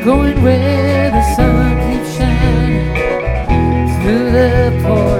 going where the sun keeps shining through the porch.